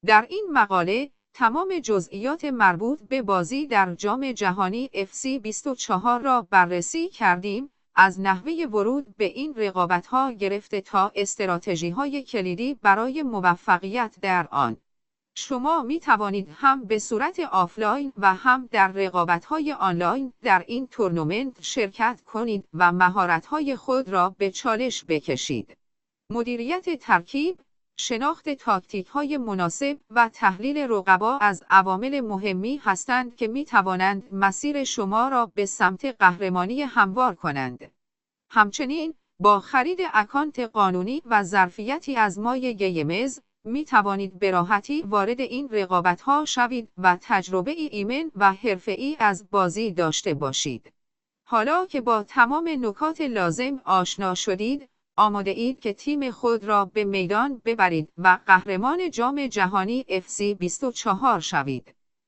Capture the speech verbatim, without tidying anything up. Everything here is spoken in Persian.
در این مقاله تمام جزئیات مربوط به بازی در جام جهانی اف سی بیست و چهار را بررسی کردیم، از نحوه ورود به این رقابت‌ها گرفته تا استراتژی‌های کلیدی برای موفقیت در آن. شما می توانید هم به صورت آفلاین و هم در رقابت‌های آنلاین در این تورنمنت شرکت کنید و مهارت‌های خود را به چالش بکشید. مدیریت ترکیب، شناخت تاکتیک‌های مناسب و تحلیل رقبا از عوامل مهمی هستند که می توانند مسیر شما را به سمت قهرمانی هموار کنند. همچنین با خرید اکانت قانونی و ظرفیتی از مای گیمز می توانید به راحتی وارد این رقابت‌ها شوید و تجربه ایمن و حرفه‌ای از بازی داشته باشید. حالا که با تمام نکات لازم آشنا شدید، آماده اید که تیم خود را به میدان ببرید و قهرمان جام جهانی اف سی بیست و چهار شوید.